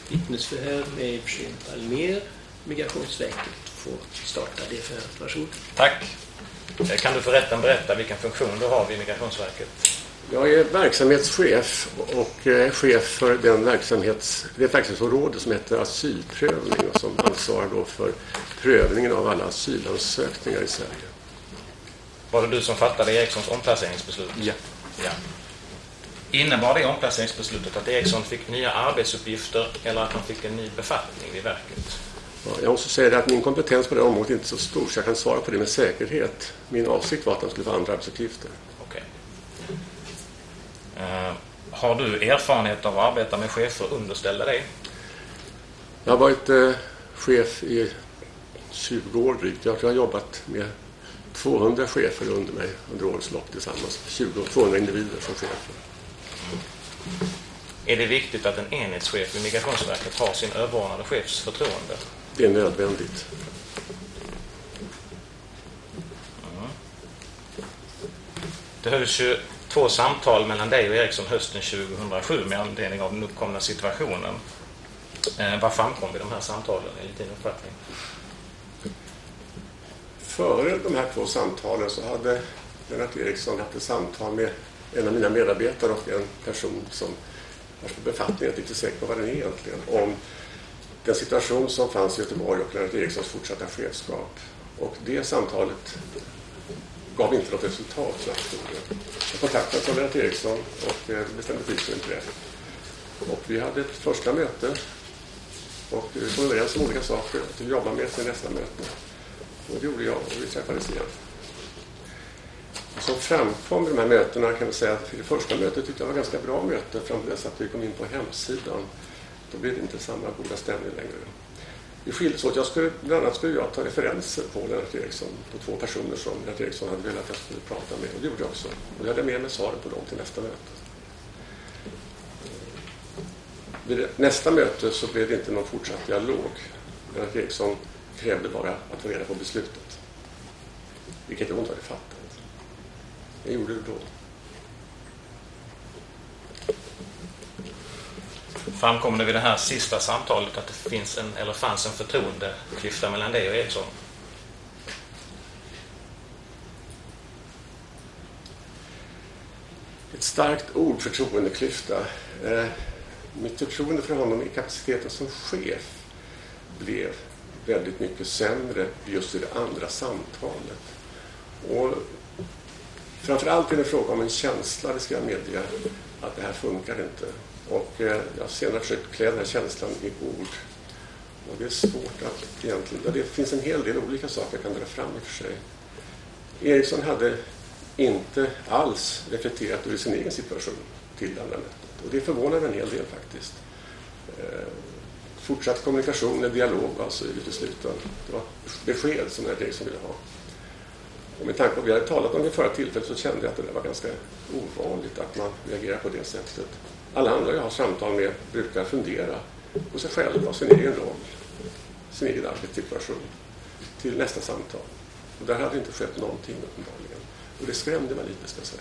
vittnesförhör med i och för sig Almér. Migrationsverket får starta det förhöret. Varsågod. Tack. Kan du berätta vilken funktion du har vid Migrationsverket? Jag är verksamhetschef och chef för det verksamhetsområde som heter asylprövning och som ansvarar då för prövningen av alla asylansökningar i Sverige. Var det du som fattade Erikssons omplaceringsbeslut? Ja. Innebar det omplaceringsbeslutet att Eriksson fick nya arbetsuppgifter eller att han fick en ny befattning vid verket? Ja, jag måste säga att min kompetens på det området inte är så stor så jag kan svara på det med säkerhet. Min avsikt var att han skulle få andra arbetsuppgifter. Okej. Har du erfarenhet av att arbeta med chefer underställda dig? Jag har varit chef i 20 år drygt. Jag har jobbat med 200 chefer under mig under årets lopp tillsammans. 200 individer som chefer. Är det viktigt att en enhetschef i Migrationsverket har sin överordnade chefs förtroende? Det är nödvändigt. Det hölls ju 2 samtal mellan dig och Eriksson hösten 2007 med anledning av den uppkomna situationen. Vad framkom vid de här samtalen enligt din uppfattning? Före de här 2 samtalen så hade Lennart Eriksson haft ett samtal med en av mina medarbetare och en person som har på befattning, jag är inte säker på vad den är egentligen, om den situation som fanns i Göteborg och Lennart Erikssons fortsatta chefskap. Och det samtalet gav inte något resultat. Jag kontaktade Lennart Eriksson och bestämde tid för en träff. Och vi hade ett första möte och vi kom överens om olika saker att jobba med till nästa möte. Och det gjorde jag och vi träffades igen. Och som framkom i de här mötena kan jag säga att det första mötet tyckte jag var ett ganska bra möte fram till dess att vi kom in på hemsidan. Då blev det inte samma goda stämning längre. Vi skildes åt. Bland annat skulle jag ta referenser på Lennart Eriksson, på 2 personer som Lennart Eriksson hade velat att jag skulle prata med. Och det gjorde jag också. Och jag hade med mig svaren på dem till nästa möte. Vid nästa möte så blev det inte någon fortsatt dialog. Lennart Eriksson krävde bara att få reda på beslutet. Vilket jag inte hade fattat. Jag gjorde det då. Framkom det vid det här sista samtalet att det fanns en förtroendeklyfta mellan dig och Eriksson? Ett starkt ord, förtroendeklyfta. Mitt förtroende för honom i kapaciteten som chef blev väldigt mycket sämre just i det andra samtalet. Och framförallt är det fråga om en känsla, det ska jag medge, att det här funkar inte. Och jag har senare försökt klä den här känslan i ord. Och det är svårt att egentligen... Det finns en hel del olika saker jag kan dra fram i och för sig. Eriksson hade inte alls reflekterat över sin egen situation till det andra mötet. Och det förvånade en hel del faktiskt. Fortsatt kommunikation, en dialog alltså utesluten. Det var besked som Eriksson ville ha. Och med tanke på att vi hade talat om det förra tillfället så kände jag att det var ganska ovanligt att man reagerar på det sättet. Alla andra jag har samtal med brukar fundera på sig själva och sin egen roll, sin egen arbetssituation till nästa samtal. Och där hade inte skett någonting uppenbarligen. Och det skrämde mig lite, ska jag säga.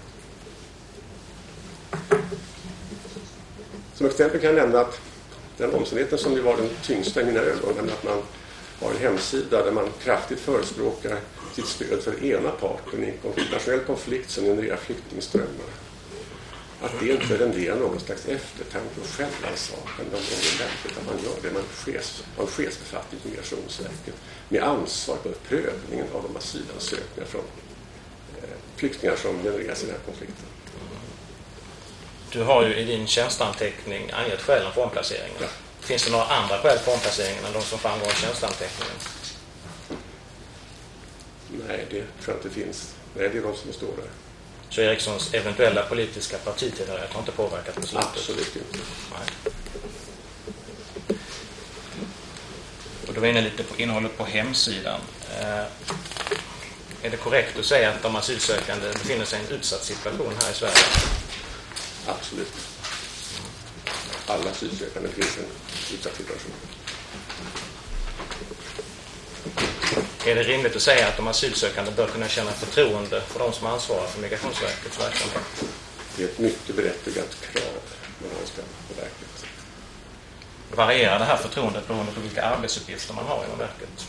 Som exempel kan jag nämna att den omständigheten som ju var den tyngsta i mina ögon, nämligen att man har en hemsida där man kraftigt förespråkar sitt stöd för ena parten i en internationell konflikt som genererar flyktingströmmar. Att det inte renderar någon slags eftertanke och självrannsakan om det är lämpligt att man gör det. Man har en chefsbefattning på Migrationsverket med ansvar för prövningen av de asylansökningar från flyktingar som genereras i den här konflikten. Du har ju i din tjänsteanteckning angett skälen för omplaceringen. Ja. Finns det några andra skäl för omplaceringen än de som framgår i tjänsteanteckningen? Nej, det tror jag inte finns. Nej, det är de som står där. Så Erikssons eventuella politiska partitillhörighet har inte påverkat beslutet? Absolut inte. Nej. Och då är inne lite på innehållet på hemsidan. Är det korrekt att säga att de asylsökande befinner sig i en utsatt situation här i Sverige? Absolut. Alla asylsökande finns i en utsatt situation. Är det rimligt att säga att de asylsökande bör kunna känna förtroende för de som ansvarar för Migrationsverkets verksamhet? Det är ett mycket berättigat krav man önskar på verket. varierar det här förtroendet beroende på vilka arbetsuppgifter man har inom verket?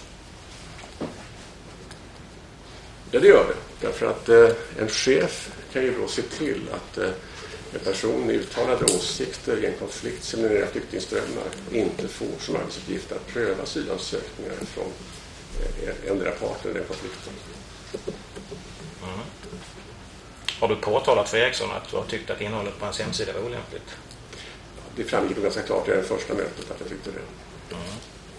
Ja, det gör det. Därför att en chef kan ju då se till att en person med uttalade åsikter i en konflikt som genererar flyktingströmmar inte får som arbetsuppgift att pröva asylansökningar från ändra parten i den konflikten. Mm. Har du påtalat för Eriksson att du har tyckt att innehållet på hans hemsida var olämpligt? Det framgick ganska klart i det första mötet att jag tyckte det. Mm.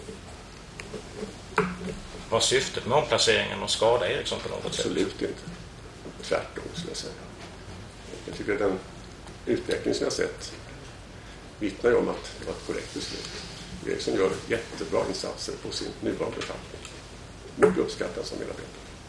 Var syftet med omplaceringen att skada Eriksson på något sätt? Absolut inte. Tvärtom skulle jag säga. Jag tycker att den utveckling som jag sett vittnar ju om att det var ett korrekt beslut. Eriksson gör jättebra insatser på sin nuvarande befattning. Mycket uppskattat som medarbetare.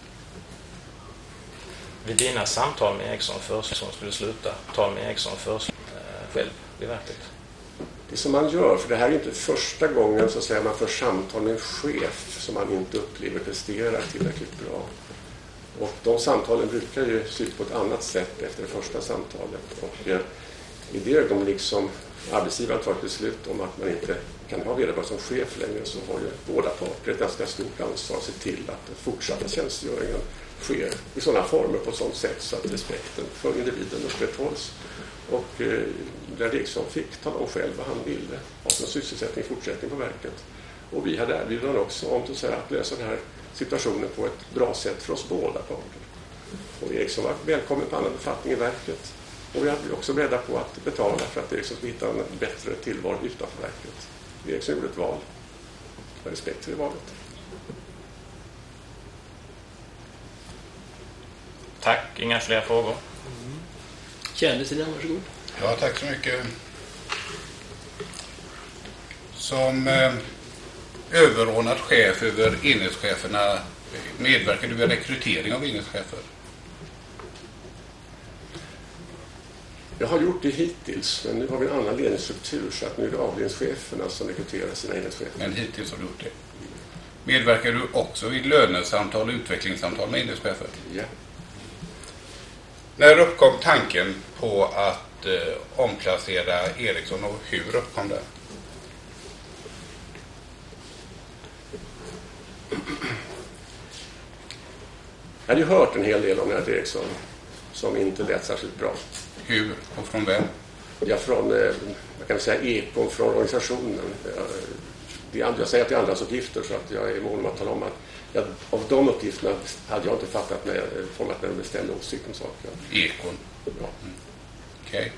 Vid dina samtal med Eriksson först som skulle sluta, tal med Eriksson först själv i verket? Det som man gör, för det här är inte första gången så säger man för samtal med en chef som man inte upplever presterar tillräckligt bra. Och de samtalen brukar ju se ut på ett annat sätt efter det första samtalet. Och i det ögonblick som arbetsgivaren tar ett beslut om att man inte kan ha vederbörande som chef längre, så har ju båda parter ett ganska stort ansvar att se till att den fortsatta tjänstgöringen sker i sådana former på ett sådant sätt så att respekten för individen upprätthålls. Och där Eriksson fick tala om själv vad han ville ha som sysselsättning i fortsättning på verket. Och vi hade erbjudanden också om att lösa den här situationen på ett bra sätt för oss båda parter. Och Eriksson var välkommen på annan befattning i verket. Och vi hade också beredda på att betala för att Eriksson skulle hitta en bättre tillvaro utanför verket. Eriksson gjorde ett val. Med respekt för det valet. Tack, inga fler frågor. Kändes varsågod. Ja, tack så mycket. Som överordnad chef över enhetscheferna, medverkar du vid rekrytering av enhetschefer? Jag har gjort det hittills, men nu har vi en annan ledningsstruktur så att nu är det avdelningscheferna som rekryterar sina enhetschefer. Men hittills har du gjort det. Medverkar du också vid lönesamtal och utvecklingssamtal med enhetschefer? Ja. När uppkom tanken på att omplacera Eriksson och hur uppkom det? Jag hade ju hört en hel del om Lennart Eriksson som inte lät särskilt bra. Hur och från vem? Ja, från, jag kan säga ekon från organisationen. Jag säger att det är andras uppgifter så att jag är mån om att tala om att av de uppgifterna hade jag inte fattat mig format en bestämd åsikt om saker. Ekon? Ja. Okej.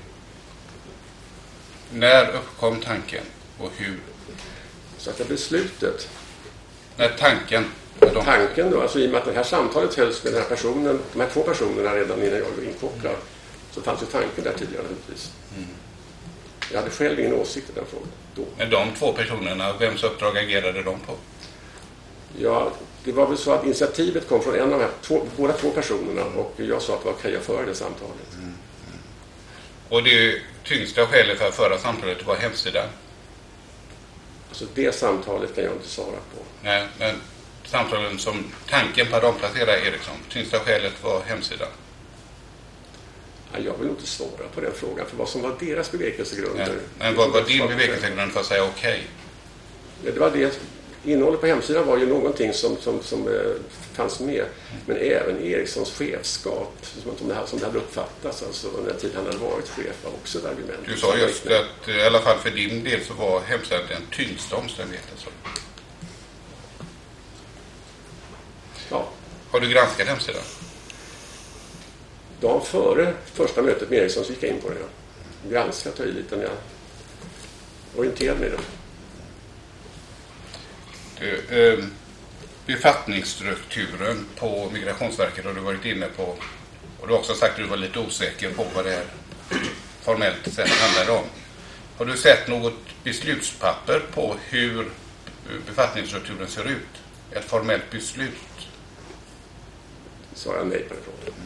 När uppkom tanken och hur? Så att det beslutet... När tanken då, alltså i och med att det här samtalet hölls med den här personen, de här två personerna redan innan jag var inkopplad, så fanns ju tanken där tidigare naturligtvis. Jag hade själv ingen åsikt i den frågan då. Men de två personerna, vems uppdrag agerade de på? Ja, det var väl så att initiativet kom från en av de här båda två personerna och jag sa att det var okej att föra det samtalet. Och det tyngsta skälet för att föra samtalet var hemsidan? Alltså det samtalet kan jag inte svara på. Nej, men samtalen som tanken på att omplacera Eriksson, tyngsta skälet var hemsidan? Ja, jag vill inte svara på den frågan för vad som var deras bevekelsegrunder. Ja, men vad var din bevekelsegrund för att säga okej? Ja, det var det. Innehållet på hemsidan var ju någonting som fanns med. Men även Erikssons chefskap, som det hade uppfattats alltså, under den tid han hade varit chef, var också ett argument. Du sa just att i alla fall för din del så var hemsidan den tyngsta omständigheten. Så. Ja. Har du granskat hemsidan? Dagen före första mötet med Eriksson så gick jag in på det. Granskat och i lite när jag orienterade mig då. Befattningsstrukturen på Migrationsverket har du varit inne på, och du har också sagt att du var lite osäker på vad det här formellt sett handlar om. Har du sett något beslutspapper på hur befattningsstrukturen ser ut? Ett formellt beslut? Svarar jag nej på den frågan.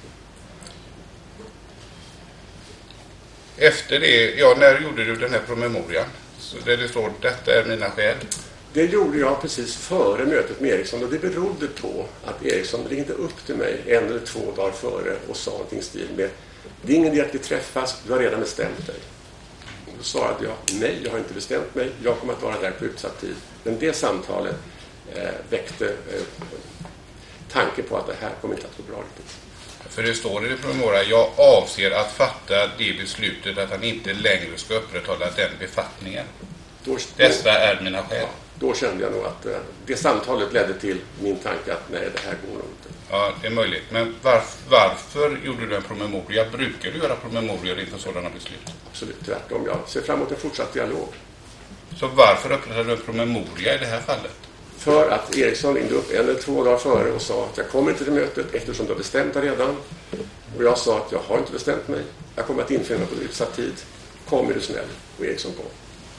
Efter det, ja, när gjorde du den här promemorian? Så där det står, detta är mina skäl. Det gjorde jag precis före mötet med Eriksson och det berodde på att Eriksson ringde upp till mig 1 eller 2 dagar före och sa någonting i stil med: det är ingen idé att vi träffas, du har redan bestämt dig. Då svarade jag, nej, jag har inte bestämt mig. Jag kommer att vara där på utsatt tid. Men det samtalet väckte tanke på att det här kommer inte att gå bra riktigt. För det står i det promemorian, jag avser att fatta det beslutet att han inte längre ska upprätthålla den befattningen. Dessa är mina skäl. Ja, då kände jag nog att det samtalet ledde till min tanke att nej, det här går nog inte. Ja, det är möjligt. Men varför gjorde du en promemoria? Brukar du göra promemorior inför sådana beslut? Absolut, tvärtom. Jag ser fram emot en fortsatt dialog. Så varför upprättade du en promemoria i det här fallet? För att Eriksson ringde upp 1 eller 2 dagar före och sa att jag kommer inte till mötet eftersom du har bestämt dig redan. Och jag sa att jag har inte bestämt mig. Jag kommer att infinna mig på utsatt tid. Kom, är du snäll? Och Eriksson kom.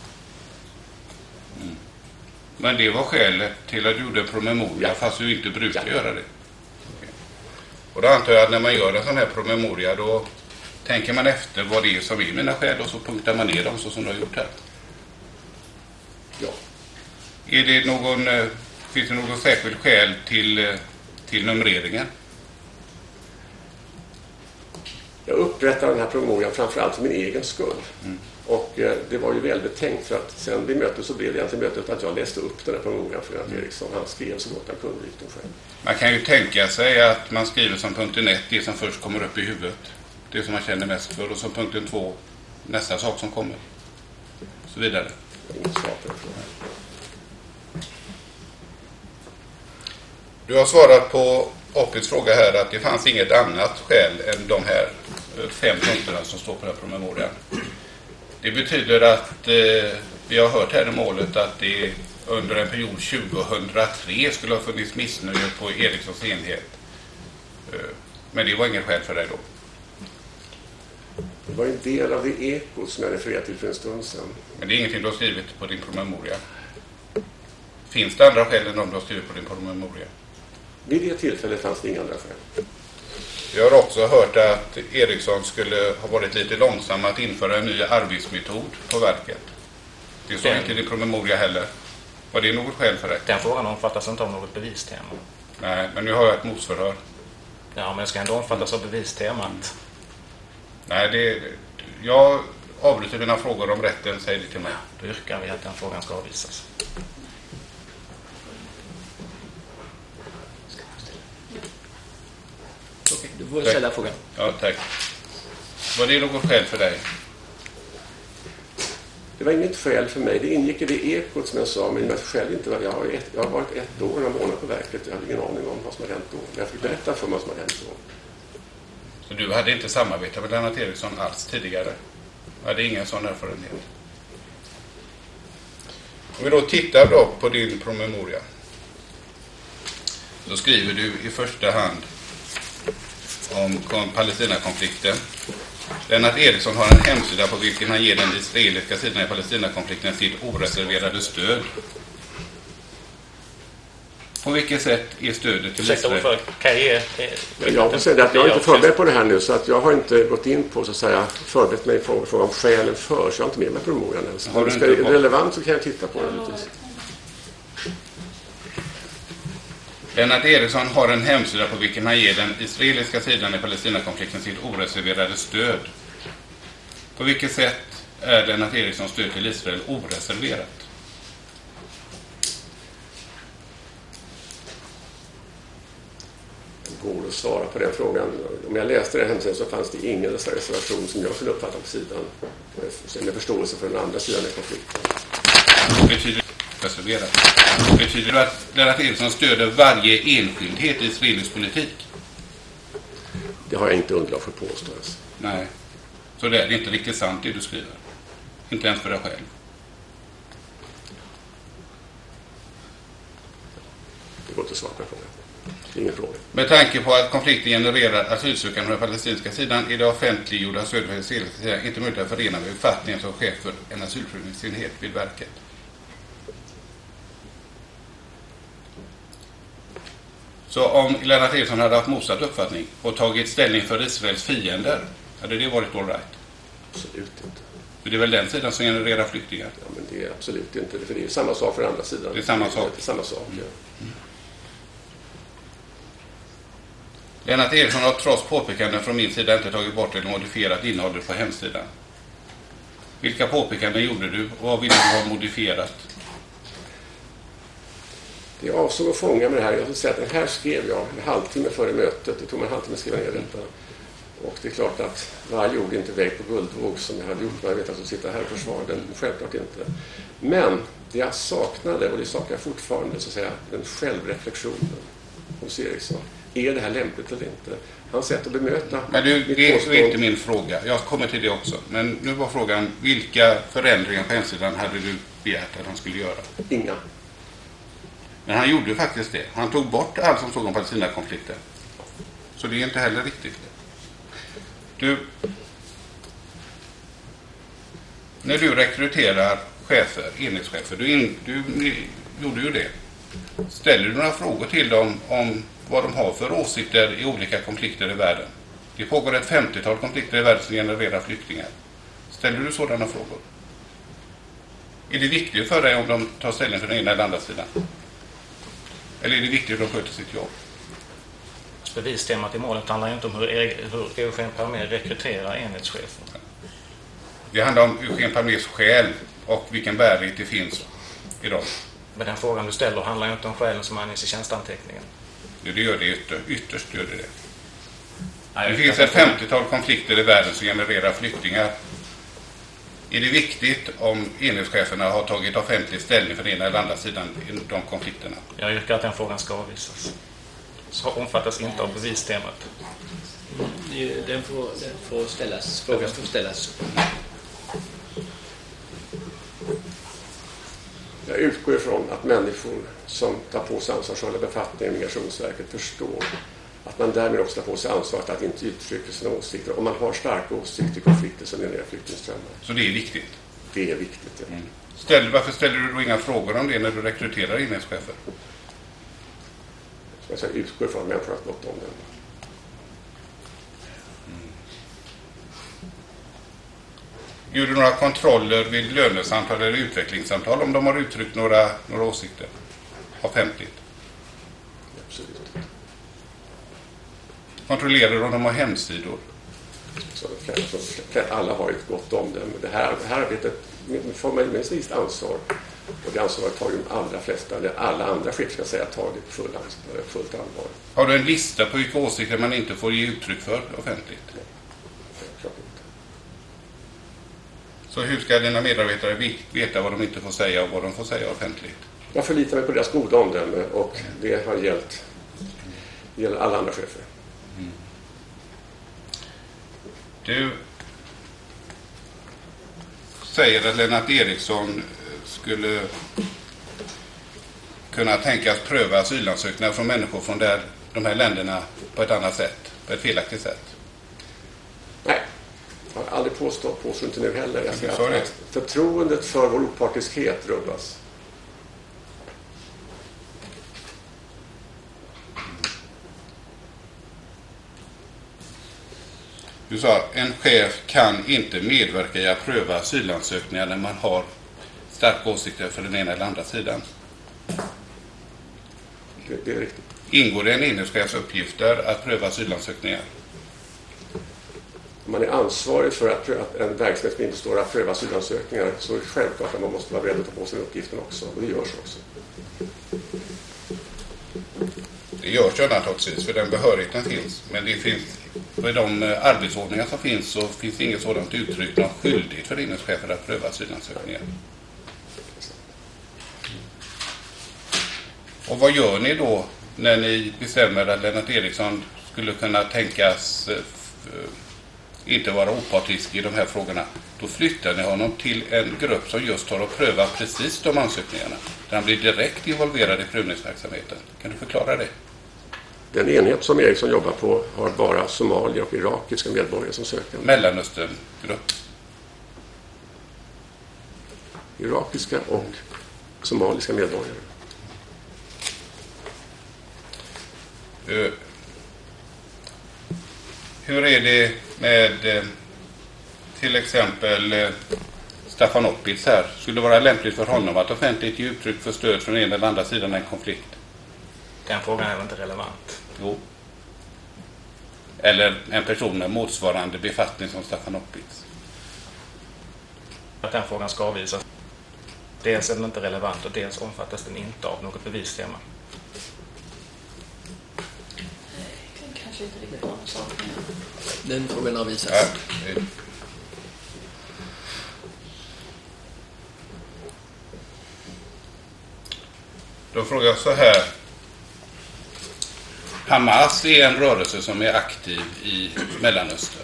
Mm. Men det var skälet till att du gjorde en promemoria fast du inte brukar göra det. Okay. Och då antar jag att när man gör en sån här promemoria då tänker man efter vad det är som är mina skäl och så punktar man ner dem så som du har gjort här. Ja. Är det finns det någon särskild skäl till numreringen? Jag upprättade den här promemorian framförallt för min egen skull. Mm. Och det var ju välbetänkt för att sen vid mötet så blev det egentligen mötet att jag läste upp den här promemorian för att Eriksson han skrev så gott han kunde riktigt själv. Man kan ju tänka sig att man skriver som punkten 1 det som först kommer upp i huvudet. Det som man känner mest för och som punkten 2 nästa sak som kommer. Så vidare. Inget svar på det. Du har svarat på Oppids fråga här att det fanns inget annat skäl än de här 5 punkterna som står på den här promemorian. Det betyder att vi har hört här i målet att det under en period 2003 skulle ha funnits missnöje på Erikssons enhet. Men det var ingen skäl för dig då? Det var en del av det ekot som jag refererade till för en stund sedan. Men det är ingenting du har skrivit på din promemoria? Finns det andra skäl än de du har skrivit på din promemoria? Vid det tillfället fanns det inga andra skäl. Jag har också hört att Eriksson skulle ha varit lite långsam att införa en ny arbetsmetod på verket. Det står inte i din promemoria heller. Var det något skäl för det? Den frågan omfattas inte av något bevistema. Nej, men nu har jag ett motförhör. Ja, men det ska ändå omfattas av bevistemat. Nej, jag avbryter mina frågor om rätten, säger det till mig. Då yrkar vi att den frågan ska avvisas. Okej, du får ställa frågan. Ja, tack. Var det något skäl för dig? Det var inget skäl för mig. Det ingick i det ekot som jag sa, men jag själv inte var. Jag har varit 1 år och en månad på verket. Jag hade ingen aning om vad som hade hänt då. Jag fick berätta för mig vad som hade hänt då. Så du hade inte samarbetat med Lennart Eriksson alls tidigare? Du hade ingen sån erfarenhet? Om vi då tittar då på din promemoria. Så skriver du i första hand om Palestinakonflikten. Lennart Eriksson har en hemsida på vilken han ger den israeliska sidan i Palestinakonflikten sitt oreserverade stöd. På vilket sätt är stödet till Israel? Jag får säga att jag har inte förberett på det här nu, så att jag har inte gått in på så att säga förberett mig på frågan om skälen för, så jag har inte med mig promemorian ens. Om det är relevant så kan jag titta på det lite. Lennart Eriksson har en hemsida på vilken han ger den israeliska sidan i Palestinakonflikten sitt oreserverade stöd. På vilket sätt är Lennart Erikssons stöd till Israel oreserverat? Det går att svara på den frågan. Om jag läste den hemsidan så fanns det ingen reservation som jag skulle uppfatta på sidan. Med förståelse för den andra sidan i konflikten. Betyder det att Lennart Eriksson stöder varje enskildhet i israelisk politik? Det har jag inte underlag för att påstå ens. Nej, så det är inte riktigt sant det du skriver. Inte ens för dig själv. Det går inte att svara på frågan. Det är ingen fråga. Med tanke på att konflikten genererar asylsökande på den palestinska sidan är det offentliggjorda stöd för den israeliska sidan inte möjligt att förena med befattningen som chef för en asylprövningsenhet vid verket. Så om Lennart Eriksson hade haft motsatt uppfattning och tagit ställning för Israels fiender, hade det varit all right? Absolut inte. För det är väl den sidan som genererar flyktingar? Ja, men det är absolut inte. För det är samma sak för andra sidan. Det är samma sak? Det är samma sak, ja. Lennart Eriksson har trots påpekanden från min sida inte tagit bort eller modifierat innehållet på hemsidan. Vilka påpekanden gjorde du och vad ville du ha modifierat? Jag avsåg att fånga med det här. Jag skulle säga att den här skrev jag en halvtimme före mötet. Det tog mig en halvtimme att skriva ner detta. Och det är klart att varje ord inte väg på guldvåg som jag hade gjort när jag vet att jag sitter här och försvarar den. Självklart inte. Men det jag saknade, och det saknar jag fortfarande, så att säga, den självreflektionen hos Eriksson. Är det här lämpligt eller inte? Hans sätt att bemöta... Men det är inte min fråga. Jag kommer till det också. Men nu var frågan, vilka förändringar på hemsidan hade du begärt att han skulle göra? Inga. Men han gjorde faktiskt det. Han tog bort allt som stod om Palestina-konflikten. Så det är inte heller riktigt. När du rekryterar chefer, enhetschefer, du gjorde ju det. Ställer du några frågor till dem om vad de har för åsikter i olika konflikter i världen? Det pågår ett 50-tal konflikter i världen som genererar flyktingar. Ställer du sådana frågor? Är det viktigt för dig om de tar ställning för den ena eller andra sidan? Eller är det viktigt att de sköter sitt jobb? Bevistemat i målet handlar inte om hur Eugen Palmér rekryterar enhetschefer. Det handlar om Eugen Palmers själ och vilken bärighet det finns i dem. Men den frågan du ställer handlar ju inte om skälen som anges i tjänsteanteckningen. Det gör det ytterst gör det. Det finns ett 50-tal konflikter i världen som genererar flyktingar. Är det viktigt om enhetscheferna har tagit offentlig ställning för den ena eller andra sidan i de konflikterna? Jag yrkar att den frågan ska avvisas. Så omfattas inte av bevistemat. Den får ställas. Frågan får ställas. Jag utgår ifrån att människor som tar på sig ansvarsfulla befattningar i Migrationsverket förstår att man därmed också tar på sig ansvaret att inte uttrycka sina åsikter. Om man har starka åsikter i konflikter som genererar flyktingströmmar. Så det är viktigt? Det är viktigt, ja. Varför ställer du då inga frågor om det när du rekryterar enhetschefer? Jag utgår ifrån att människor har gått om den. Gör du några kontroller vid lönesamtal eller utvecklingssamtal om de har uttryckt några åsikter offentligt? Absolut. Kontrollerar du om de har hemsidor? Så alla har ett gott omdöme. Det här arbetet får man med visst ansvar. Och det ansvaret tar ju de allra flesta, eller alla andra chefer ska säga, tar det på fullt allvar. Har du en lista på vilka åsikter man inte får ge uttryck för offentligt? Nej, klart inte. Så hur ska dina medarbetare veta vad de inte får säga och vad de får säga offentligt? Jag förlitar mig på deras goda omdöme och det har gäller alla andra chefer. Du säger att Lennart Eriksson skulle kunna tänkas pröva asylansökningar från människor från de här länderna på ett annat sätt, på ett felaktigt sätt. Nej, jag har aldrig påstår inte nu heller. Jag säger att förtroendet för vår opartiskhet rubbas. Du sa en chef kan inte medverka i att pröva asylansökningar när man har starka åsikter för den ena eller andra sidan. Det är riktigt. Ingår det en enhetschefs uppgifter att pröva asylansökningar? Om man är ansvarig för att en verksamhet som inte står att pröva asylansökningar så är det självklart att man måste vara beredd att ta på sig uppgiften också. Och det görs också. Det görs undantagsvis för den behörigheten finns. Men det finns, för de arbetsordningar som finns så finns det inget sådant uttryck någon skyldighet för enhetschefer att pröva asylansökningar. Och vad gör ni då när ni bestämmer att Lennart Eriksson skulle kunna tänkas inte vara opartisk i de här frågorna? Då flyttar ni honom till en grupp som just har att pröva precis de ansökningarna. Där han blir direkt involverad i prövningsverksamheten. Kan du förklara det? Den enhet som Eriksson jobbar på har bara somalier och irakiska medborgare som sökande. Mellanösterngrupp. Irakiska och somaliska medborgare. Hur är det med till exempel Staffan Oppitz här? Skulle det vara lämpligt för honom att offentligt ge uttryck för stöd från en eller andra sidan en konflikt? Den frågan är väl inte relevant? Jo. Eller en person med motsvarande befattning som Staffan Oppitz. att den frågan ska avvisas. Dels är den inte relevant och dels omfattas den inte av något bevistema. Kanske inte riktigt har sak med. Den frågan avvisas. Ja. Då frågar jag så här. Hamas är en rörelse som är aktiv i Mellanöstern.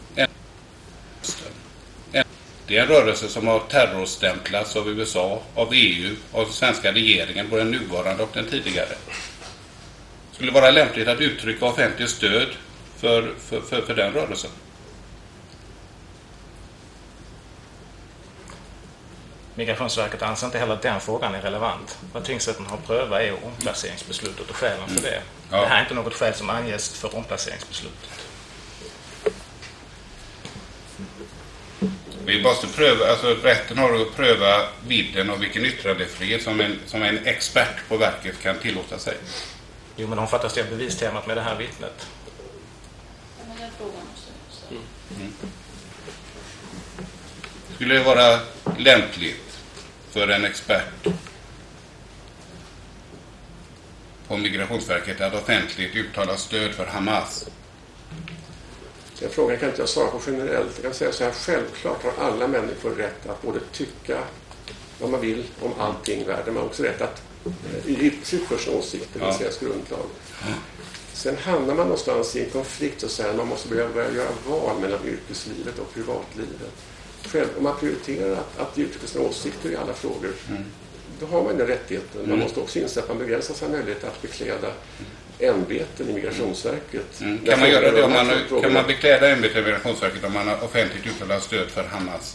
Det är en rörelse som har terrorstämplats av USA, av EU, av den svenska regeringen, både den nuvarande och den tidigare. Skulle det vara lämpligt att uttrycka offentligt stöd för den rörelsen? Migrationsverket anser inte heller att den frågan är relevant. Vad tingsrätten har prövat är omplaceringsbeslutet och skälen för det. Ja. Det här är inte något skäl som anges för omplaceringsbeslutet. Vi måste pröva, alltså rätten har att pröva vidden av vilken yttrandefrihet som en expert på verket kan tillåta sig. Jo, men omfattas det av bevistemat med det här vittnet? Ja, men den frågan måste jag ställa. Skulle det vara lämpligt för en expert på Migrationsverket att offentligt uttala stöd för Hamas? Den frågan kan inte jag svara på generellt. Jag kan säga så här, självklart har alla människor rätt att både tycka vad man vill om allting i världen. Man har också rätt att uttrycka för sin åsikt, det vill säga grundlag. Sen hamnar man någonstans i en konflikt och säger att man måste börja göra val mellan yrkeslivet och privatlivet. Själv, om man prioriterar att uttrycka sina åsikter i alla frågor, då har man den rättigheten. Man måste också inse att man begränsar sin möjlighet att bekläda ämbeten i Migrationsverket. Kan man göra det kan man bekläda ämbetet i Migrationsverket om man har offentligt uttalat stöd för Hamas?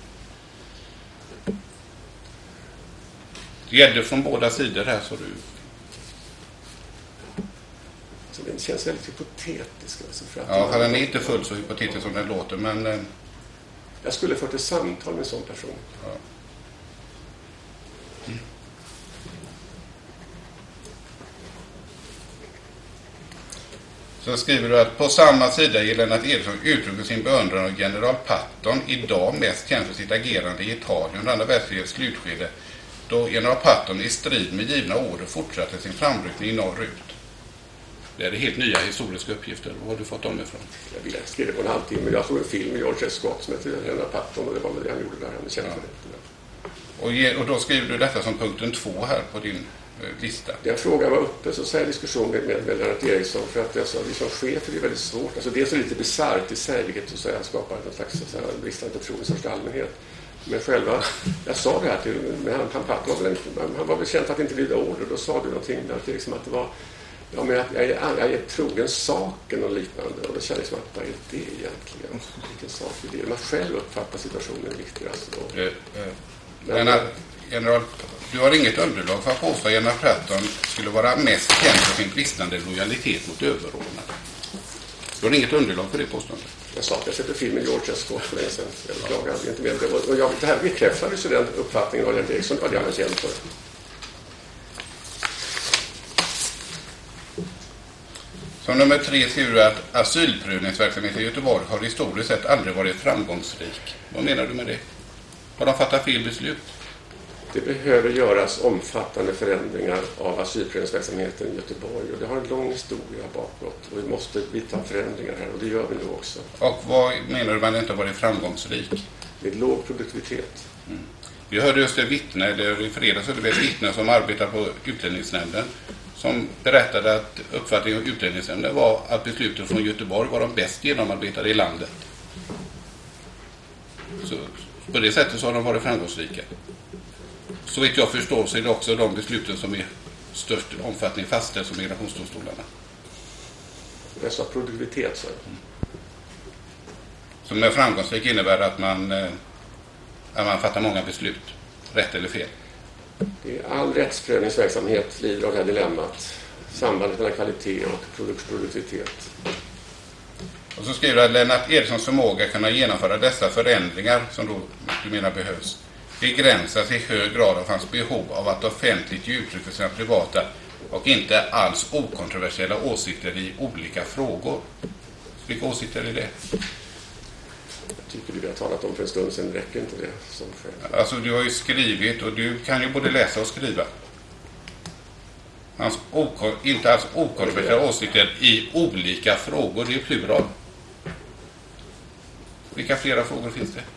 Det gäller från båda sidor här, så du. Så det känns väldigt hypotetiskt. Alltså, för att Ja, den är inte fullt så hypotetisk som den låter, men jag skulle fått ett samtal med en sån person. ja. Så skriver du att på samma sida ger Lennart Eriksson uttrycker sin beundran av general Patton, idag mest känd för sitt agerande i Italien under andra världskrigets slutskede, då general Patton i strid med givna order fortsatte sin framryckning norrut. Det är helt nya historiska uppgifter. Var har du fått dem ifrån? Jag skrev på en halvtimme. Jag såg en film med George S. Scott som heter General Patton, och det var väl det han gjorde där. Han kände för det. Och då skriver du detta som punkten 2 här på din lista. Den frågan var uppe, så säger diskussion med Lennart Eriksson, för att jag sa att som chef är det väldigt svårt. Alltså det är så lite bisarrt i sig, vilket så säga skapar en slags bristande förtroende i största allmänhet. Men själva, jag sa det här till, men han var väl känd att inte lyda order. Då sa du någonting där, liksom att det var, ja, men att jag är trogen saken och liknande. Och då kändes det som att vad är det egentligen? Vilken sak är det? Man själv uppfattar situationen viktigast då. General, du har inget underlag för att påstå att general Patton skulle vara mest känd för sin bristande lojalitet mot överordnade. Du har inget underlag för det påståendet. Jag sa att jag sätter filmen George S. Scott för länge sedan. Jag beklagar inte mer. Och det här bekräftades ju den uppfattningen av Lennart Eriksson. Ja, det har jag känt för. Som nummer 3 skriver du att asylprövningsverksamheten i Göteborg har historiskt sett aldrig varit framgångsrik. Vad menar du med det? Har de fattat fel beslut? Det behöver göras omfattande förändringar av asylprövningsverksamheten i Göteborg. Och det har en lång historia bakåt. Och vi måste vidta förändringar här, och det gör vi nu också. Och vad menar du med att det inte har varit framgångsrik? Med låg produktivitet. Vi hörde just ett vittne, eller i fredags hörde vi ett vittne som arbetar på utlänningsnämnden, som berättade att uppfattningen av utlänningsnämnden var att besluten från Göteborg var de bäst genomarbetade i landet. Så på det sättet så har de varit framgångsrika. Så vitt jag förstår så är det också de besluten som i störst omfattning fastställs av migrationsdomstolarna. Jag sa produktivitet, så. Som är framgångsrik innebär att man fattar många beslut, rätt eller fel. Det är all rättsprövningsverksamhet lider av det här dilemmat. Sambandet mellan kvalitet och produktivitet. Och så skriver att Lennart Erikssons förmåga att kunna genomföra dessa förändringar som då du menar behövs begränsas i hög grad av hans behov av att offentligt ge uttryck för sina privata och inte alls okontroversiella åsikter i olika frågor. Vilka åsikter är det? Jag tycker det vi har talat om för en stund sedan räcker inte det som skäl. Alltså du har ju skrivit och du kan ju både läsa och skriva. Hans inte alls okontroversiella åsikter i olika frågor, det är plural. Vilka flera frågor finns det?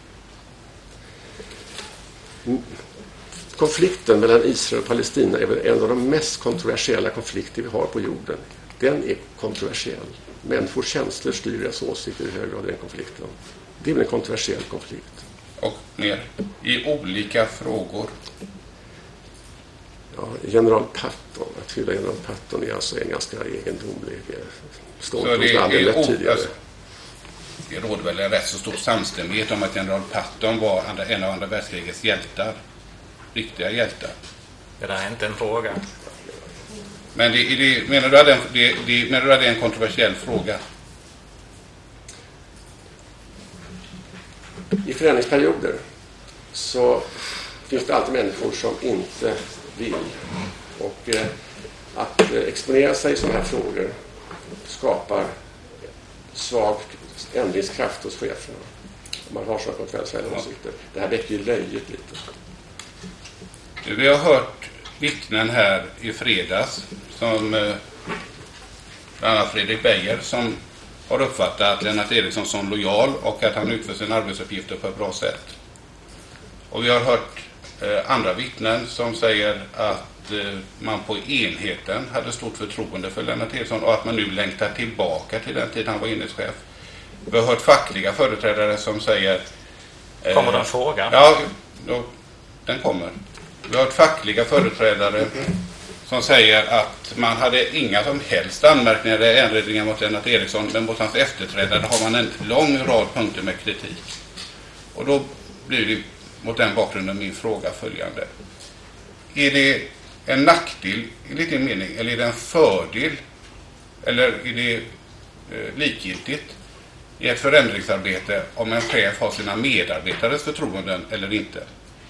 Konflikten mellan Israel och Palestina är väl en av de mest kontroversiella konflikter vi har på jorden. Den är kontroversiell. Människors känslor styr deras åsikter i hög grad i den konflikten. Det är väl en kontroversiell konflikt. Och mer i olika frågor. Ja, general Patton, att hylla general Patton är alltså en ganska egendomlig ståndpunkt. Det råder väl en rätt så stor samstämmighet om att general Patton var en av andra världskrigets hjältar. Riktiga hjältar. Det där är inte en fråga. Men menar du att det är en kontroversiell fråga? I förändringsperioder så finns det alltid människor som inte vill. Och att exponera sig i sådana här frågor skapar svag ändringskraft hos cheferna. Om man har sådana kontroversiella åsikter. Det här väcker ju löjet lite. Vi har hört vittnen här i fredags som bland annat Fredrik Beijer som har uppfattat Lennart Eriksson som lojal och att han utför sina arbetsuppgifter på ett bra sätt. Och vi har hört andra vittnen som säger att man på enheten hade stort förtroende för Lennart Eriksson och att man nu längtar tillbaka till den tid han var enhetschef. Vi har hört fackliga företrädare som säger... Kommer den frågan? Ja, den kommer. Vi har hört fackliga företrädare som säger att man hade inga som helst anmärkningar eller erinringar mot Lennart Eriksson, men mot hans efterträdare har man en lång rad punkter med kritik. Och då blir det mot den bakgrunden min fråga följande. Är det en nackdel enligt din mening, eller är det en fördel, eller är det likgiltigt i ett förändringsarbete om en chef har sina medarbetares förtroenden eller inte?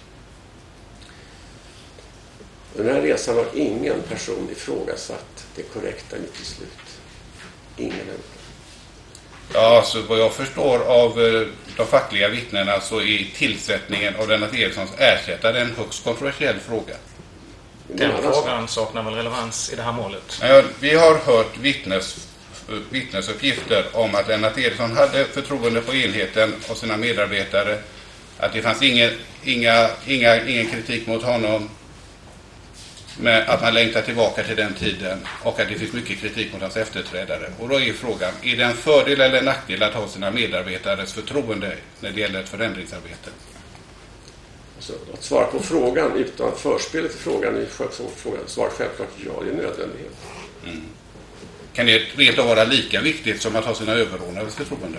Den här resan har ingen person ifrågasatt det korrekta i mitt beslut. Ingen enda. Ja, så vad jag förstår av de fackliga vittnena så är tillsättningen av Lennart Erikssons ersättare en högst kontroversiell fråga. Den frågan saknar väl relevans i det här målet? Ja, vi har hört vittnesuppgifter om att Lennart Eriksson hade förtroende på enheten och sina medarbetare. Att det fanns ingen kritik mot honom. Men att man längtar tillbaka till den tiden och att det finns mycket kritik mot hans efterträdare. Och då är frågan, är det en fördel eller en nackdel att ha sina medarbetares förtroende när det gäller ett förändringsarbete? Alltså, att svara på frågan utan förspelet till frågan är svaret självklart ja, det är nödvändigt. Mm. Kan det rent av vara lika viktigt som att ha sina överordnades förtroende?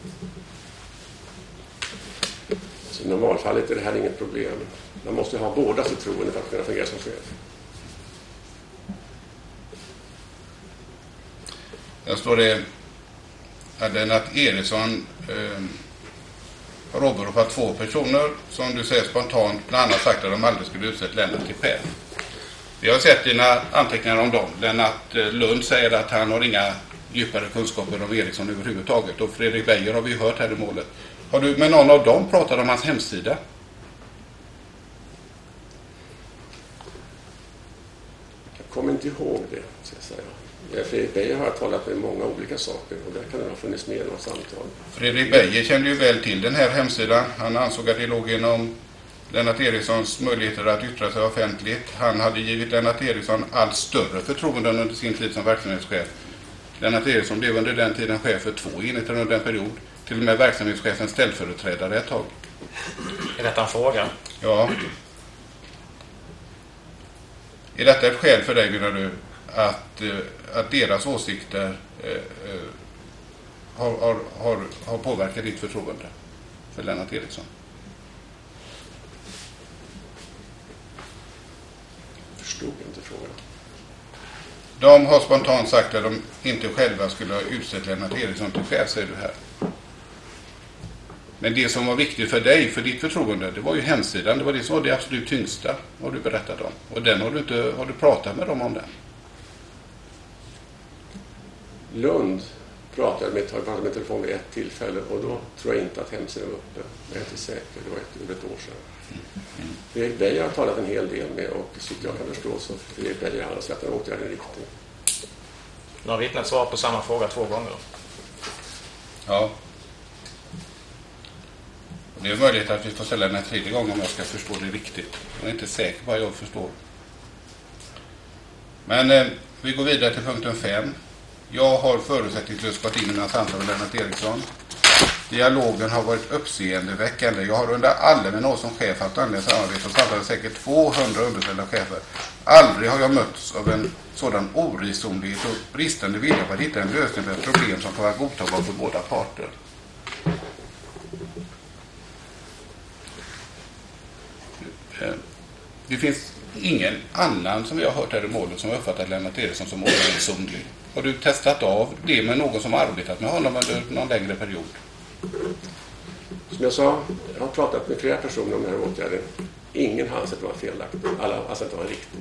Alltså, i normalfallet är det här inget problem. Man måste ha båda förtroende för att kunna fungera som chef. Där står det att Lennart Eriksson har åberopat 2 personer som du säger spontant bland annat sagt att de aldrig skulle utsett Lennart till chef. Vi har sett dina anteckningar om dem. Lennart Lund säger att han har inga djupare kunskaper om Eriksson överhuvudtaget. Och Fredrik Beijer har vi hört här i målet. Har du med någon av dem pratat om hans hemsida? Jag kommer inte ihåg det, ska jag säga. Fredrik Beijer har talat med många olika saker och där kan det ha funnits med i något samtal. Fredrik Beijer kände ju väl till den här hemsidan. Han ansåg att det låg inom Lennart Erikssons möjligheter att yttra sig offentligt. Han hade givit Lennart Eriksson allt större förtroenden under sin tid som verksamhetschef. Lennart Eriksson blev under den tiden chef för 2 enheter under en period. Till och med verksamhetschefens ställföreträdare ett tag. Är detta en fråga? Ja. Är detta ett skäl för dig, menar du, att deras åsikter har påverkat ditt förtroende för Lennart Eriksson? Jag förstod inte frågan. De har spontant sagt att de inte själva skulle ha utsett Lennart Eriksson till chef, säger du här. Men det som var viktigt för dig, för ditt förtroende, det var ju hemsidan. Det var det som var det absolut tyngsta, har du berättat om. Och den har du pratat med dem om den? Lund pratade med telefon vid ett tillfälle och då tror jag inte att hemsidan var uppe. Jag är inte säker, det var över ett år sedan. Fredrik Beijer har talat en hel del med och så jag kan förstå så Fredrik Beijer har sett att åtgärden är riktig. Nu har vittnet svarat på samma fråga 2 gånger. Ja. Det är möjligt att vi får ställa den här 3:e gången om jag ska förstå det riktigt. Jag är inte säker på att jag förstår. Men vi går vidare till punkten 5. Jag har förutsättningslöst gått in i mina samtal med Lennart Eriksson. Dialogen har varit uppseendeväckande. Jag har under alla mina år som chef haft anledning samarbete och samtalat säkert 200 underställda chefer. Aldrig har jag mötts av en sådan oresonlighet och bristande vilja på att hitta en lösning på ett problem som kan vara godtagbar för båda parter. Det finns ingen annan som vi har hört här i målet som har uppfattat Lennart Eriksson som oresonlig. Har du testat av det med någon som har arbetat med honom under någon längre period? Som jag sa, jag har pratat med flera personer om den här åtgärden. Ingen har ansett att det var felaktigt. Alla har ansett att det var riktigt.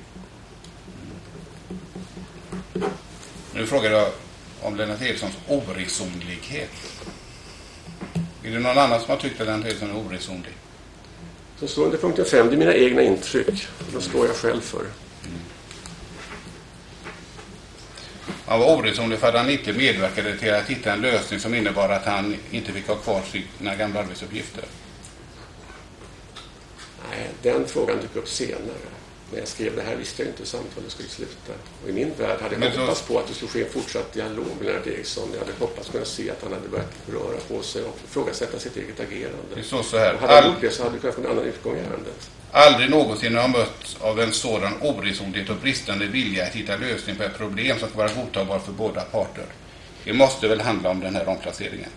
Nu frågar jag om Lennart Erikssons oresonlighet. Är det någon annan som har tyckt att Lennart Eriksson är oresonlig? Så står under punkten 5, det är mina egna intryck. Då står jag själv för. Han var oresonlig för att han inte medverkade till att hitta en lösning som innebar att han inte fick ha kvar sina gamla arbetsuppgifter. Nej, den frågan dök upp senare. När jag skrev det här visste jag inte hur samtalet skulle sluta. Och i min värld hade jag hoppats på att det skulle ske en fortsatt dialog med Lennart Eriksson. Jag hade hoppats kunna se att han hade börjat röra på sig och ifrågasätta sitt eget agerande. Det står så här. Och hade han gjort det så hade det kunnat få en annan utgång i ärendet. Aldrig någonsin har jag mötts av en sådan oresonlighet och bristande vilja att hitta lösning på ett problem som kan vara godtagbar för båda parter. Det måste väl handla om den här omplaceringen.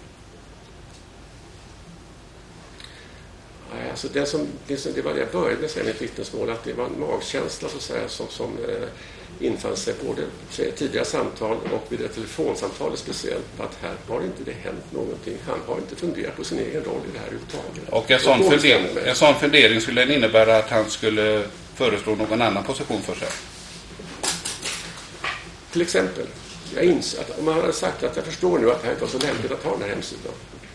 Alltså det var det jag började med i ett vittnesmål, att det var en magkänsla så att säga, som infann sig både tidigare samtal och vid ett telefonsamtal speciellt, att här har inte det hänt någonting. Han har inte funderat på sin egen roll i det här uttaget. Och en sån fundering skulle innebära att han skulle föreslå någon annan position för sig. Till exempel, jag inser att om man hade sagt att jag förstår nu att det här inte var så lämpligt att ha den här hemsidan.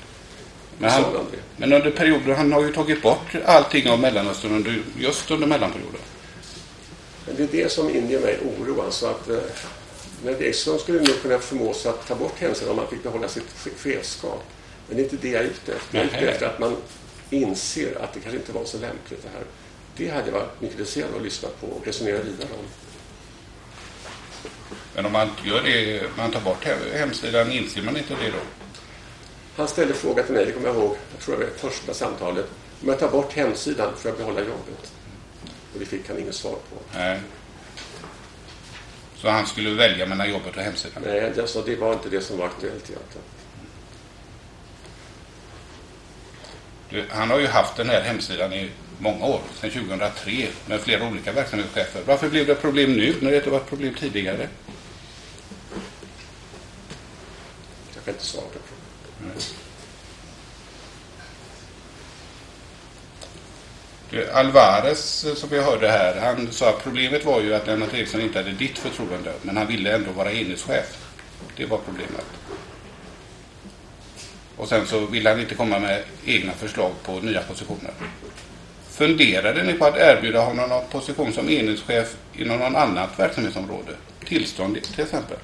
Men under perioder, han har ju tagit bort allting av Mellanöstern just under mellanperioden. Men det är det som inger mig oro, alltså att när Eriksson skulle nog kunna förmås att ta bort hemsidan om man fick behålla sitt chefskap. Men det är inte det jag är ute efter. Jag är ute efter att man inser att det kanske inte var så lämpligt det här. Det hade jag varit mycket intresserad av att lyssna på och resonera vidare om. Men om man gör det, man tar bort hemsidan, inser man inte det då? Han ställde frågan till mig, det kommer jag ihåg, jag tror det var det första samtalet. Om jag tar bort hemsidan för att behålla jobbet. Och det fick han inget svar på. Nej. Så han skulle välja mellan jobbet och hemsidan? Nej, alltså, det var inte det som var aktuellt egentligen. Han har ju haft den här hemsidan i många år, sedan 2003, med flera olika verksamhetschefer. Varför blev det problem nu när det inte var ett problem tidigare? Jag kan inte svara på det. Alvarez, som vi hörde här, han sa att problemet var ju att Lennart Eriksson inte hade ditt förtroende, men han ville ändå vara enhetschef. Det var problemet. Och sen så ville han inte komma med egna förslag på nya positioner. Funderade ni på att erbjuda honom någon position som enhetschef inom någon annat verksamhetsområde? Tillstånd till exempel?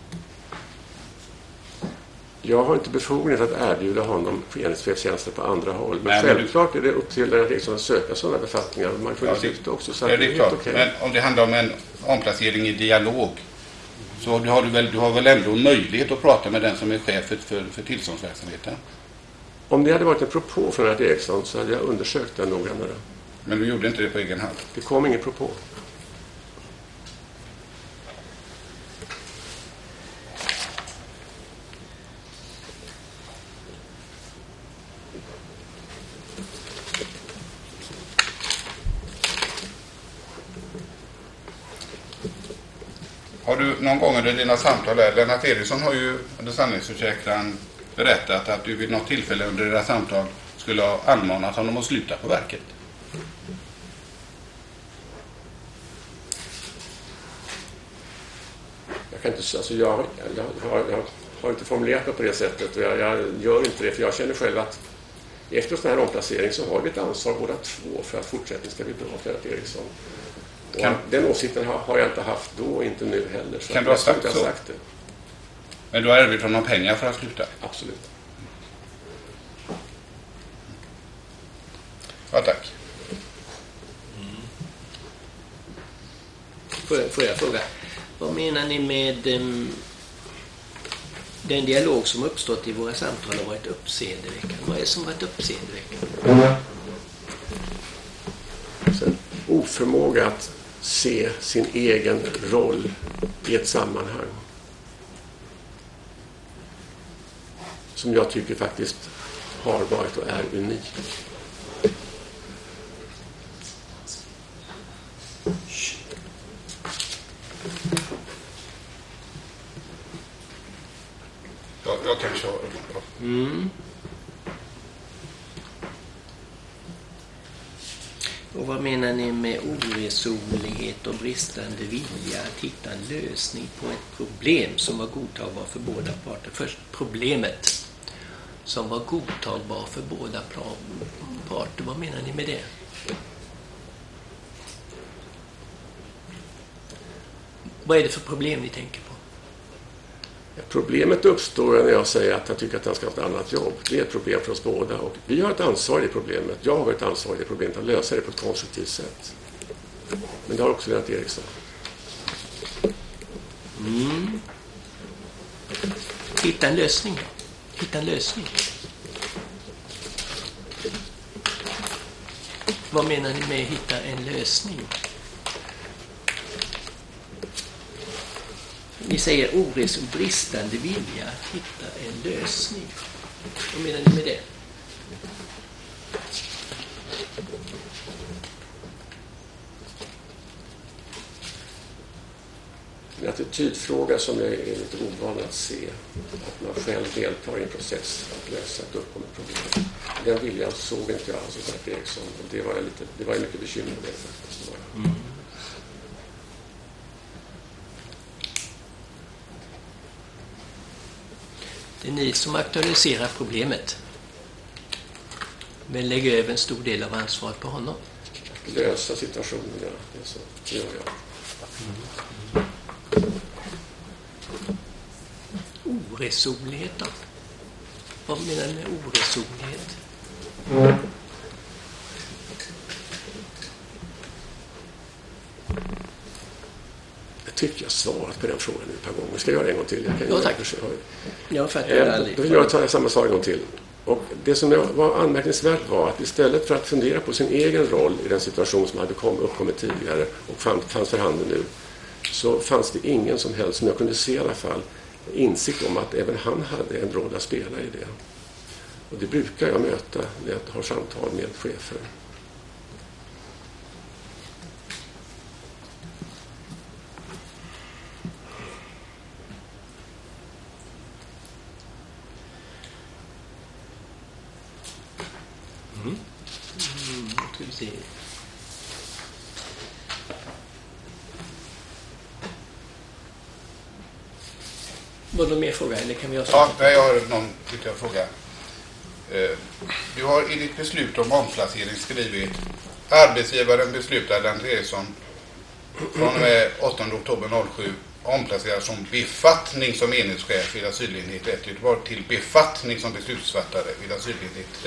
Jag har inte befogenhet att erbjuda honom enhetschefstjänster på andra håll. Men självklart är det upp till Lennart Eriksson att söka sådana befattningar. Man får det också. Så det är klart. Okay. Men om det handlar om en omplacering i dialog, så du har väl ändå möjlighet att prata med den som är chef för tillståndsverksamheten? Om det hade varit en propå från Lennart Eriksson så hade jag undersökt den noggrannare. Men du gjorde inte det på egen hand? Det kom ingen propå. Har du någon gång under dina samtal där, Lennart Eriksson har ju under sanningsförsäkran berättat att du vid något tillfälle under dina samtal skulle ha anmanat honom att sluta på verket. Jag kan inte säga, alltså jag har inte formulerat det på det sättet, och jag gör inte det, för jag känner själv att efter sån här omplacering så har vi ett ansvar båda två för att fortsättningen ska bli bra för Lennart Eriksson. Och den åsikten har jag inte haft då och inte nu heller. Så kan du ha sagt så? Sagt det. Men du har erbjudit honom pengar för att sluta? Absolut. Ja, tack. Får jag fråga, vad menar ni med den dialog som uppstått i våra samtal har varit uppseendeväckande? Vad är det som varit uppseendeväckande? Oförmåga att se sin egen roll i ett sammanhang. Som jag tycker faktiskt har varit och är unik. Jag kan köra. Och vad menar ni med oresonlighet och bristande vilja att hitta en lösning på ett problem som var godtagbar för båda parter? Först problemet som var godtagbar för båda parter. Vad menar ni med det? Vad är det för problem ni tänker på? Problemet uppstår när jag säger att jag tycker att han ska ha ett annat jobb. Det är ett problem för oss båda. Och vi har ett ansvar i problemet. Jag har ett ansvar i problemet att lösa det på ett konstruktivt sätt. Men det har också Lennart Eriksson. Hitta en lösning. Hitta en lösning. Vad menar ni med hitta en lösning? Ni säger bristande vilja att hitta en lösning. Vad menar ni med det? En attitydfråga som jag är lite ovan att se. Att man själv deltar i en process att lösa ett uppkommet problem. Den viljan såg inte jag hos Lennart Eriksson. Det var mycket bekymmer med det faktiskt. Det är ni som aktualiserar problemet. Men lägger över en stor del av ansvaret på honom. Lösa situationen, ja. Det gör jag. Oresonlighet då? Vad menar ni med oresonlighet? Jag tycker jag svarat på den frågan ett par gånger. Ska jag göra en gång till? Ja, tack. Jag fattar aldrig. Då vill jag ta samma svar en gång till. Och det som var anmärkningsvärt var att istället för att fundera på sin egen roll i den situation som hade uppkommit tidigare och fanns för handen nu, så fanns det ingen som helst, som jag kunde se i alla fall, insikt om att även han hade en roll att spela i det. Och det brukar jag möta när jag har samtal med chefer. Ska vi se. Var det mer fråga eller kan vi Ja, jag har någon ytterligare fråga. Du har i ditt beslut om omplacering skrivit: arbetsgivaren beslutar Lennart Eriksson från och med 8 oktober 07 omplaceras som befattning som enhetschef vid asylenhet 1 Göteborg till befattning som beslutsfattare vid asylenhet 3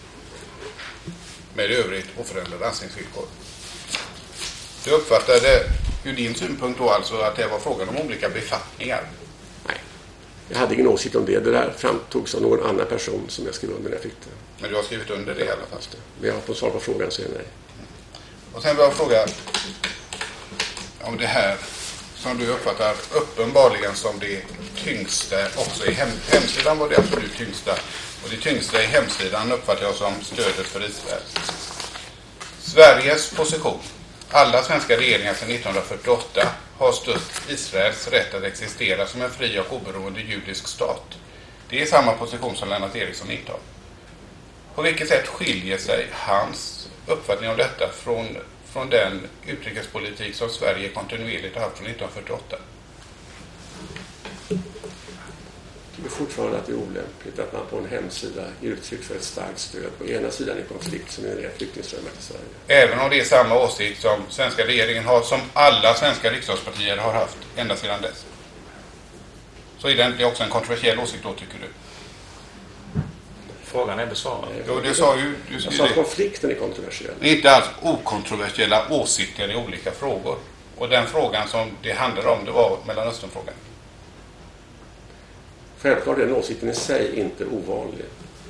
med övrigt oförändrade anställningsvillkor. Du uppfattade ur din synpunkt då alltså att det var frågan om olika befattningar? Nej, jag hade ingen åsikt om det. Det där framtogs av någon annan person som jag skrev under när jag fick det. Men du har skrivit under det i alla fall? Men jag har fått svar på frågan så är nej. Och sen vill jag fråga om det här som du uppfattar uppenbarligen som det tyngsta också i hemsidan var det absolut tyngsta. Och det tyngsta i hemsidan uppfattar jag som stödet för Israel. Sveriges position. Alla svenska regeringar sedan 1948 har stött Israels rätt att existera som en fri och oberoende judisk stat. Det är samma position som Lennart Eriksson intar. På vilket sätt skiljer sig hans uppfattning om detta från den utrikespolitik som Sverige kontinuerligt har haft från 1948? tycker fortfarande att det är olämpligt att man på en hemsida ger uttryck för ett starkt stöd på ena sidan i konflikt som är flyktingströmmar till Sverige. Även om det är samma åsikt som svenska regeringen har, som alla svenska riksdagspartier har haft ända sedan dess. Så är det också en kontroversiell åsikt då, tycker du? Frågan är besvarad. Jo, det sa ju... Jag sa att konflikten är kontroversiell. Det är inte alls okontroversiella åsikter i olika frågor. Och den frågan som det handlar om, det var Mellanösternfrågan. Självklart är den åsikten i sig inte ovanlig.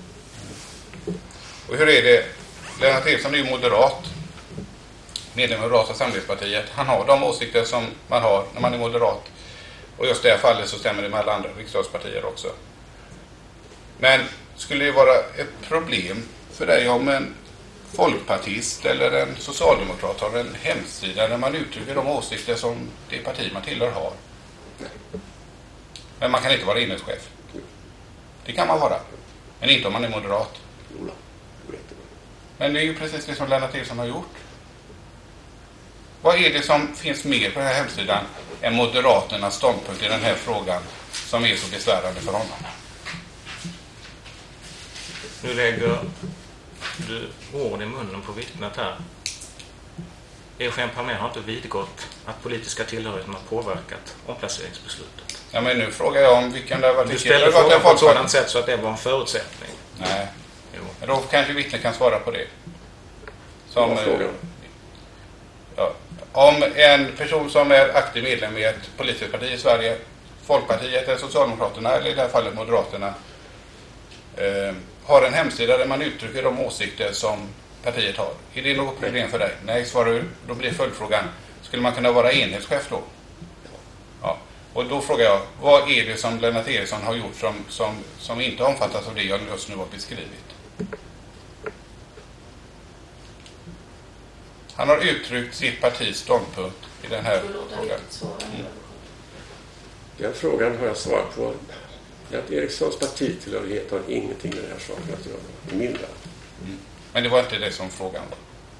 Och hur är det? Lennart Eriksson är ju moderat. Medlem av Moderata samlingspartiet. Han har de åsikter som man har när man är moderat. Och just i det här fallet så stämmer det med alla andra riksdagspartier också. Men skulle det vara ett problem för dig om en folkpartist eller en socialdemokrat har en hemsida där man uttrycker de åsikter som det parti man tillhör har? Men man kan inte vara inneschef. Det kan man vara. Men inte om man är moderat. Men det är ju precis det som Lennart Eriksson har gjort. Vad är det som finns mer på den här hemsidan än Moderaternas ståndpunkt i den här frågan som är så besvärande för honom? Nu lägger du ord i munnen på vittnet här. Eugen Palmér har inte vidgått att politiska tillhörigheten har påverkat omplaceringsbeslutet. Ja, men nu frågar jag om vilken där var... Du ställer frågan på ett sådant sätt så att det var en förutsättning. Nej. Jo. Då kanske vittnet kan svara på det. Som, ja, om en person som är aktiv medlem i ett politiskt parti i Sverige, Folkpartiet eller Socialdemokraterna, eller i det här fallet Moderaterna, har en hemsida där man uttrycker de åsikter som partiet har. Är det något problem för dig? Nej, svarar du. Då blir följdfrågan, skulle man kunna vara enhetschef då? Ja. Och då frågar jag, vad är det som Lennart Eriksson har gjort som inte omfattas av det jag just nu har beskrivit? Han har uttryckt sitt partis ståndpunkt i den här frågan. Den frågan har jag svarat på. Lennart Erikssons partitillhörighet har ingenting med den här saken att göra. Min värld. Men det var inte det som frågan var.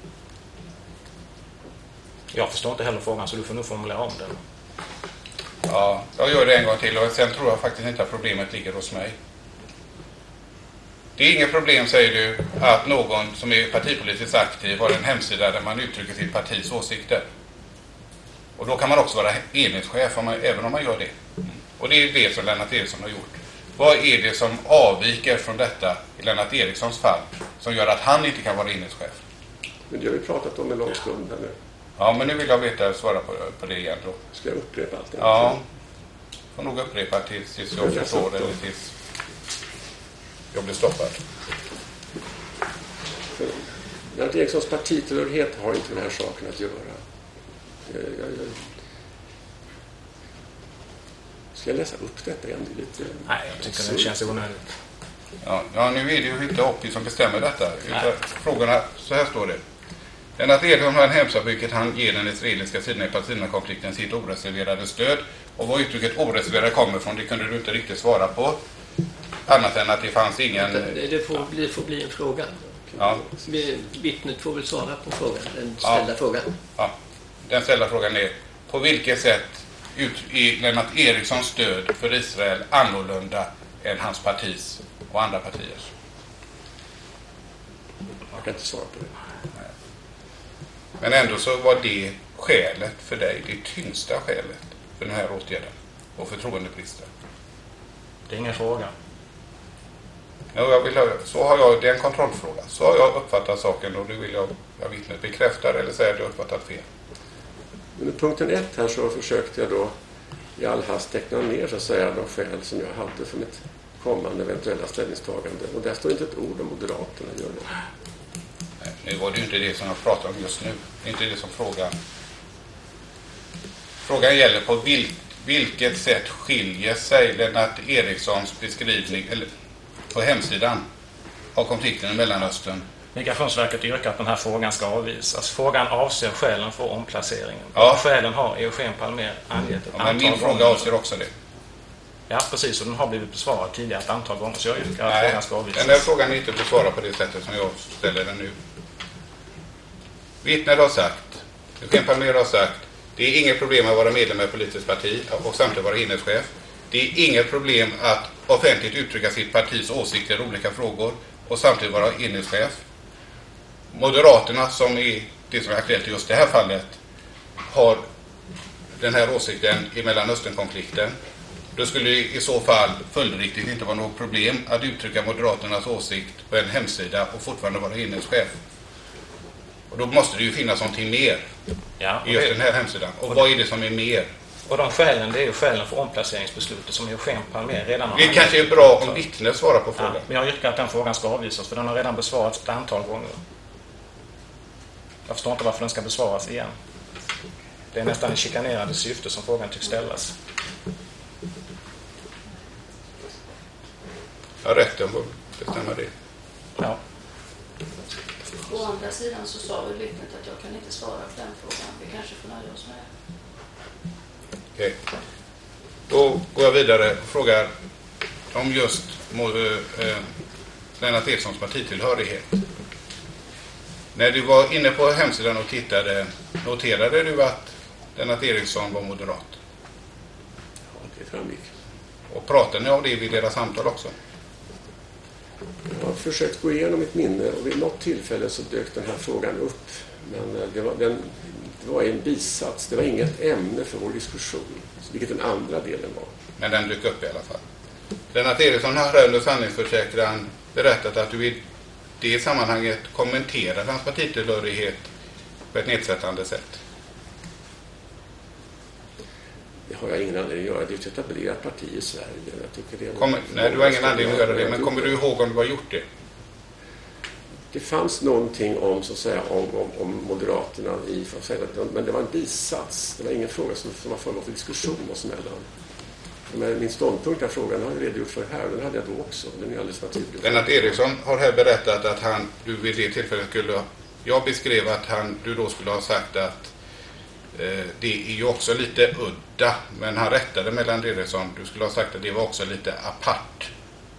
Jag förstår inte heller frågan, så du får nog formulera om den. Ja, jag gör det en gång till och sen tror jag faktiskt inte att problemet ligger hos mig. Det är inget problem, säger du, att någon som är partipolitiskt aktiv har en hemsida där man uttrycker sitt partis åsikter. Och då kan man också vara enhetschef även om man gör det. Och det är det som Lennart Eriksson har gjort. Vad är det som avviker från detta i Lennart Erikssons fall som gör att han inte kan vara enhetschef? Men det har vi pratat om en lång stund här nu. Ja, men nu vill jag veta svara på det igen då. Ska jag upprepa allt? Ja, får nog upprepa tills jag förstår eller tills jag blir stoppad. Lennart Erikssons partitillhörighet har inte den här saken att göra. Ska jag läsa upp detta igen? Det är lite... Nej, jag tycker det känns onödigt. Ja, nu är det ju inte Oppi som bestämmer detta. Frågorna, så här står det. Lennart Eriksson har en hemsida på vilket han ger den israeliska sidan i Palestinakonflikten sitt oreserverade stöd. Och vad uttrycket oreserverad kommer från, det kunde du inte riktigt svara på. Annat än att det fanns ingen... Det får bli en fråga. Ja. Vittnet får väl svara på frågan, den ställda frågan. Ja, den ställda frågan är, på vilket sätt är Lennart Erikssons stöd för Israel annorlunda än hans partis och andra partiers? Jag kan inte svara på det. Nej. Men ändå så var det skälet för dig, det tyngsta skälet för den här åtgärden och förtroendebristen. Det är ingen fråga. Ja, så har jag, det är en kontrollfråga. Så har jag uppfattat saken och det vill jag vittnet bekräftar eller säga att jag uppfattat fel. Men i punkten 1 här så försökte jag då i all hast teckna ner så att säga de skäl som jag hade för mitt kommande eventuella ställningstagande. Och där står inte ett ord om Moderaterna gör det. Nej, nu var det ju inte det som jag pratar om just nu. Det är inte det som frågan. Frågan gäller på vilket sätt skiljer sig Lennart Erikssons beskrivning eller på hemsidan av konflikten i Mellanöstern. Migrationsverket yrkar att den här frågan ska avvisas. Frågan avser skälen för omplaceringen. Ja. Skälen har Eugen Palmér angett ett antal men min gånger. fråga avser också det. Ja, precis. Och den har blivit besvarad tidigare ett antal gånger. Så jag yrkar att frågan ska avvisas. Den där frågan är inte besvarad på det sättet som jag ställer den nu. Vittnet har sagt, Eugen Palmér har sagt, det är inget problem att vara medlem i ett politiskt parti och samtidigt vara enhetschef. Det är inget problem att offentligt uttrycka sitt partis åsikter i olika frågor och samtidigt vara enhetschef. Moderaterna, som är det som är aktuellt i just det här fallet, har den här åsikten i Mellanösternkonflikten. Det skulle i så fall följdriktigt inte vara något problem att uttrycka Moderaternas åsikt på en hemsida och fortfarande vara enhetschef. Och då måste det ju finnas någonting mer i just den här hemsidan. Och vad är det som är mer? Och de skälen, det är ju skälen för omplaceringsbeslutet som Eugen Palmér redan har... Det kanske är bra om vittnet svarar på frågan. Ja, men jag yrkar att den frågan ska avvisas, för den har redan besvarats ett antal gånger. Jag förstår inte varför den ska besvaras igen. Det är nästan i chikanerande syfte som frågan tycks ställas. Ja, rätten får bestämma det. Ja. Å andra sidan så sa väl vittnet att jag kan inte svara på den frågan. Vi kanske får nöja oss med det. Okej. Då går jag vidare och frågar om just Lennart Erikssons partitillhörighet. När du var inne på hemsidan och tittade, noterade du att Lennart Eriksson var moderat? Ja, det framgick. Och pratade ni om det vid deras samtal också? Jag har försökt gå igenom mitt minne och vid något tillfälle så dök den här frågan upp. Men det var en bisats. Det var inget ämne för vår diskussion, vilket den andra delen var. Men den dök upp i alla fall. Lennart Eriksson har under sanningsförsäkran berättat att du i det sammanhanget kommenterar hans partitillhörighet på ett nedsättande sätt. Det har jag ingen anledning att göra. Det är ett etablerat parti i Sverige. Jag tycker det Nej, du har ingen anledning att göra det. Men kommer du ihåg om du har gjort det? Det fanns någonting om, så att säga, om Moderaterna i, för att säga, men det var en bisats. Det var ingen fråga som var föremål för diskussion oss emellan. Men min ståndpunkt i frågan har jag redogjort för här. Den hade jag då också. Den är alldeles naturlig. Lennart Eriksson har här berättat att du vid det tillfället jag beskrev att du då skulle ha sagt att det är ju också lite udda, men han rättade med Lennart Eriksson. Du skulle ha sagt att det var också lite apart.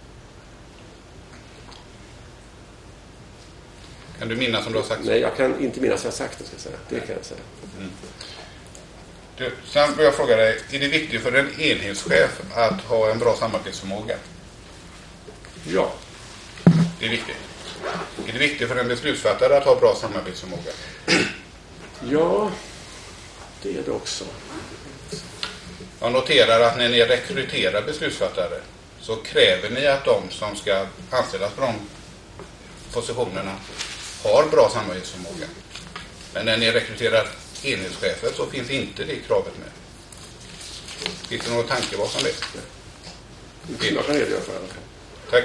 Kan du minnas om du har sagt så? Nej, jag kan inte minnas att jag har sagt det, ska jag säga. Det kan jag säga. Mm. Sen vill jag fråga dig, är det viktigt för en enhetschef att ha en bra samarbetsförmåga? Ja. Det är viktigt. Är det viktigt för en beslutsfattare att ha bra samarbetsförmåga? Ja, det är det också. Jag noterar att när ni rekryterar beslutsfattare så kräver ni att de som ska anställas på de positionerna har bra samarbetsförmåga. Men när ni rekryterar enhetschefer så finns inte det kravet med. Finns det någon tanke bakom det? Jag kan redogöra för det. Tack.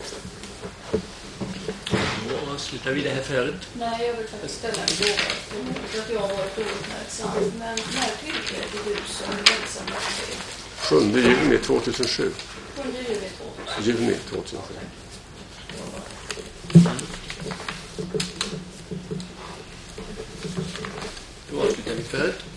Då slutar vi det här förut. Nej, jag vill faktiskt ställa en fråga. För att jag har varit ouppmärksam. Men när tillträdde du som verksamhetschef? 7 juni 2007. 7 juni 2007. Juni 2007. Då avslutar vi förut.